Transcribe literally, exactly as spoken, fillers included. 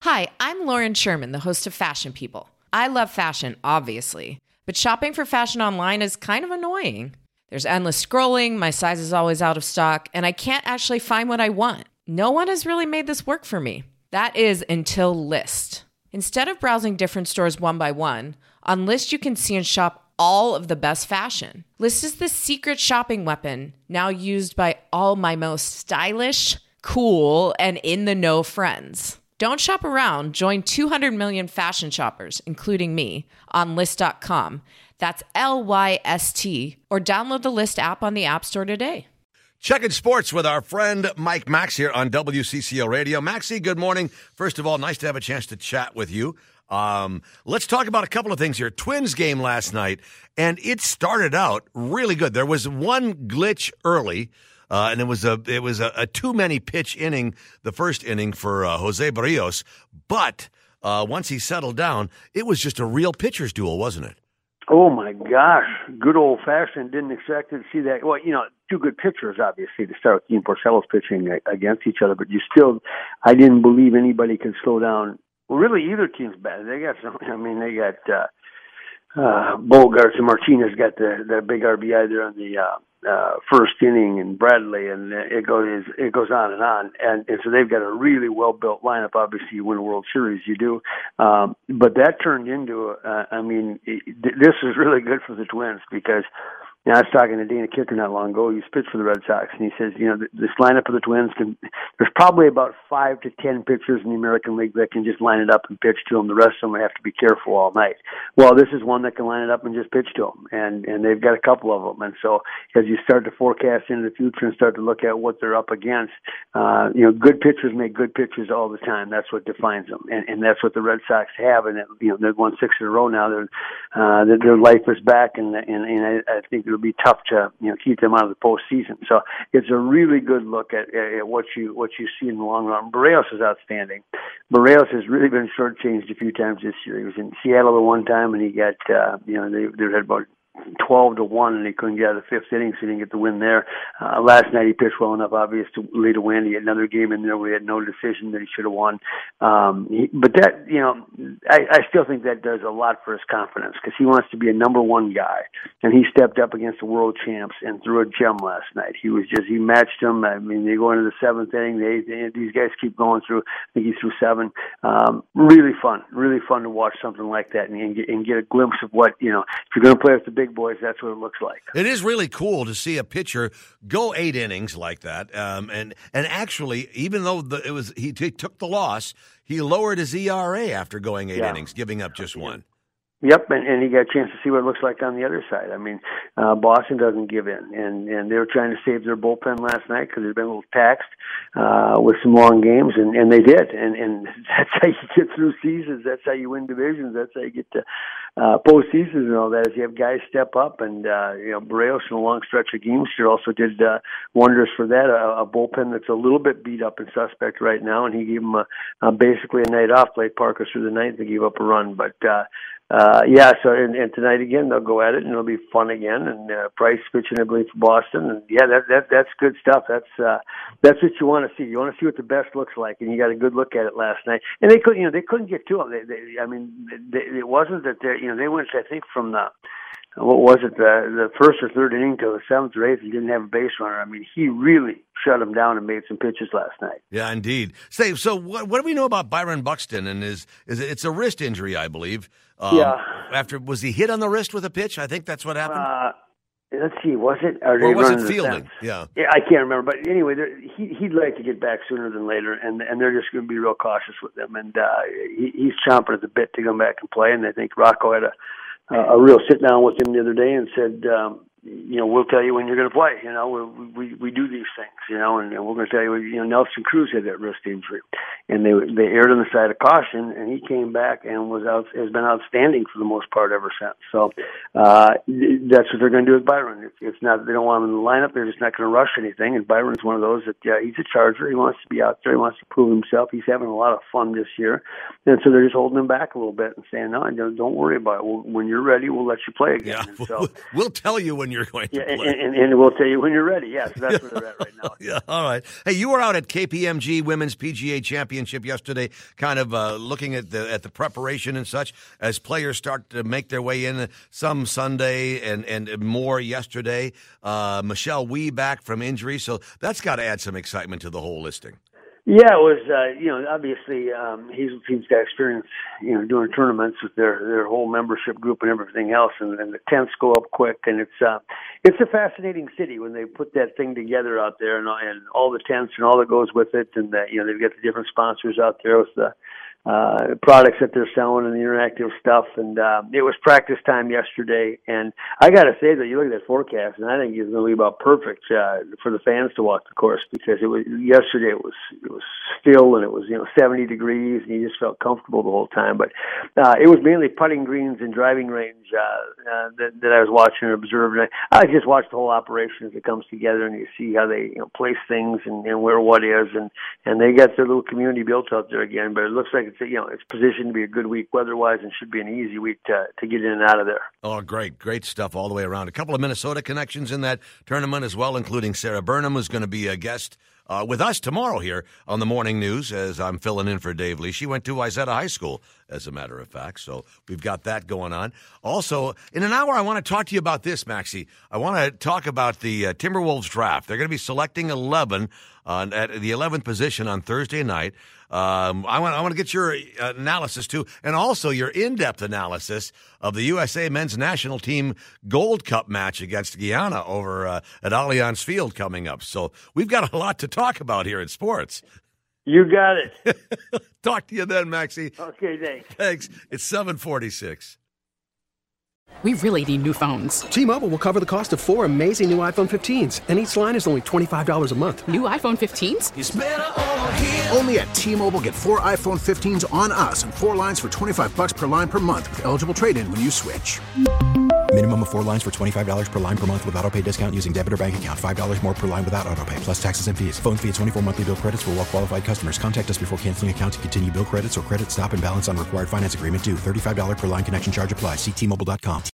Hi, I'm Lauren Sherman, the host of Fashion People. I love fashion, obviously, but shopping for fashion online is kind of annoying. There's endless scrolling, my size is always out of stock, and I can't actually find what I want. No one has really made this work for me. That is until Lyst. Instead of browsing different stores one by one, on Lyst you can see and shop all of the best fashion. Lyst is the secret shopping weapon, now used by all my most stylish, cool, and in-the-know friends. Don't shop around. Join two hundred million fashion shoppers, including me, on Lyst dot com. That's L Y S T. Or download the Lyst app on the App Store today. Checking sports with our friend Mike Max here on W C C O Radio. Maxie, good morning. First of all, nice to have a chance to chat with you. Um, let's talk about a couple of things here. Twins game last night, and it started out really good. There was one glitch early. Uh, and it was a it was a, a too many pitch inning, the first inning for uh, Jose Barrios. But uh, once he settled down, it was just a real pitcher's duel, wasn't it? Oh my gosh, good old fashioned. Didn't expect to see that. Well, you know, two good pitchers obviously to start with. Dean Porcello's pitching against each other, but you still, I didn't believe anybody could slow down. Well, really, either team's bad. They got some. I mean, they got uh, uh, Bogarts and Martinez got the the big R B I there on the. Uh, Uh, first inning and Bradley, and it goes it goes on and on, and, and so they've got a really well built lineup. Obviously, you win a World Series, you do, um, but that turned into. Uh, I mean, it, this is really good for the Twins because. You know, I was talking to Dana Kicker not long ago. He's pitched for the Red Sox, and he says, you know, this lineup of the Twins can. There's probably about five to ten pitchers in the American League that can just line it up and pitch to them. The rest of them have to be careful all night. Well, this is one that can line it up and just pitch to them, and and they've got a couple of them. And so, as you start to forecast into the future and start to look at what they're up against, uh, you know, good pitchers make good pitchers all the time. That's what defines them, and and that's what the Red Sox have. And it, you know, they've won six in a row now. They're uh, their life is back, and and, and I, I think. It'll be tough to you know keep them out of the postseason. So it's a really good look at, at what you what you see in the long run. Barrios is outstanding. Barrios has really been shortchanged a few times this year. He was in Seattle at one time, and he got uh, you know they they had about twelve to one, and he couldn't get out of the fifth inning, so he didn't get the win there. Uh, last night he pitched well enough, obvious, to lead a win. He had another game in there where he had no decision that he should have won. Um, he, but that, you know, I, I still think that does a lot for his confidence because he wants to be a number one guy, and he stepped up against the world champs and threw a gem last night. He was just, he matched them. I mean, they go into the seventh inning. They, they these guys keep going through. I think he threw seven. Um, really fun, really fun to watch something like that and, and, get, and get a glimpse of what, you know, if you're going to play with the big boys, that's what it looks like. It is really cool to see a pitcher go eight innings like that, um, and and actually, even though the, it was he, he took the loss, he lowered his E R A after going eight yeah. innings, giving up just one. Yep, and, and he got a chance to see what it looks like on the other side. I mean, uh, Boston doesn't give in, and, and they were trying to save their bullpen last night because they've been a little taxed uh, with some long games, and, and they did. And, and that's how you get through seasons. That's how you win divisions. That's how you get to uh, postseasons and all that. Is you have guys step up, and uh, you know, Barrios in a long stretch of games here also did uh, wonders for that. A, a bullpen that's a little bit beat up and suspect right now, and he gave them a, a basically a night off. Played Parker through the ninth and gave up a run, but. Uh, Uh, yeah, so and, and tonight again they'll go at it and it'll be fun again. And uh, Price pitching, I believe, for Boston. And yeah, that that that's good stuff. That's uh, that's what you want to see. You want to see what the best looks like, and you got a good look at it last night. And they couldn't, you know, they couldn't get to him. They, they, I mean, they, it wasn't that they, you know, they went, I think, from the. What was it, the, the first or third inning to the seventh or eighth, he didn't have a base runner. I mean, he really shut him down and made some pitches last night. Yeah, indeed. Say, so what, what do we know about Byron Buxton? And is is it, it's a wrist injury, I believe. Um, yeah. After was he hit on the wrist with a pitch? I think that's what happened. Uh, let's see, was it? Or, or was it fielding? Yeah. Yeah, I can't remember. But anyway, he, he'd like to get back sooner than later, and and they're just going to be real cautious with him. And uh, he, he's chomping at the bit to come back and play. And I think Rocco had a a real sit down with him the other day and said, um, you know, we'll tell you when you're going to play. You know, we we we do these things. You know, and, and we're going to tell you. You know, Nelson Cruz had that wrist injury, and they they erred on the side of caution, and he came back and was out has been outstanding for the most part ever since. So uh, that's what they're going to do with Byron. It's, it's not they don't want him in the lineup. They're just not going to rush anything. And Byron's one of those that yeah, he's a Charger. He wants to be out there. He wants to prove himself. He's having a lot of fun this year, and so they're just holding him back a little bit and saying, no, don't, don't worry about it. We'll, when you're ready, we'll let you play again. Yeah, and so, we'll tell you when you're going to yeah, play. And, and, and we'll tell you when you're ready. Yeah, so that's where they're at right now. Yeah, all right. Hey, you were out at K P M G Women's P G A Championship yesterday, kind of uh, looking at the at the preparation and such as players start to make their way in. Some Sunday and and more yesterday. Uh, Michelle Wie back from injury, so that's got to add some excitement to the whole listing. Yeah, it was, uh, you know, obviously um, Hazel Team's got experience, you know, doing tournaments with their, their whole membership group and everything else, and, and the tents go up quick, and it's uh, it's a fascinating city when they put that thing together out there, and, and all the tents and all that goes with it, and that, you know, they've got the different sponsors out there with the uh, products that they're selling and the interactive stuff, and uh, it was practice time yesterday, and I got to say that you look at that forecast, and I think it's going to be about perfect uh, for the fans to walk the course, because it was yesterday it was it was still, and it was, you know, seventy degrees, and you just felt comfortable the whole time. But uh, it was mainly putting greens and driving range uh, uh, that, that I was watching and observing. I, I just watched the whole operation as it comes together, and you see how they, you know, place things and, and where what is, and and they got their little community built out there again. But it looks like it's, you know, it's positioned to be a good week weather-wise, and should be an easy week to to get in and out of there. Oh, great, great stuff all the way around. A couple of Minnesota connections in that tournament as well, including Sarah Burnham, who's going to be a guest Uh, with us tomorrow here on the Morning News as I'm filling in for Dave Lee. She went to Wayzata High School, as a matter of fact, so we've got that going on. Also, in an hour, I want to talk to you about this, Maxie. I want to talk about the uh, Timberwolves draft. They're going to be selecting eleven uh, at the eleventh position on Thursday night. Um, I want I want to get your analysis, too, and also your in-depth analysis of the U S A Men's National Team Gold Cup match against Guyana over uh, at Allianz Field coming up. So we've got a lot to talk about here in sports. You got it. Talk to you then, Maxie. Okay, thanks. Thanks. It's seven forty-six. We really need new phones. T-Mobile will cover the cost of four amazing new iPhone fifteens, and each line is only twenty-five dollars a month. New iPhone fifteens? It's better over here. Only at T-Mobile, get four iPhone fifteens on us and four lines for twenty-five dollars per line per month with eligible trade-in when you switch. Minimum of four lines for twenty-five dollars per line per month with autopay discount using debit or bank account. five dollars more per line without autopay, plus taxes and fees. Phone fee at twenty-four monthly bill credits for well-qualified customers. Contact us before canceling account to continue bill credits or credit stop and balance on required finance agreement due. thirty-five dollars per line connection charge applies. See T Mobile dot com.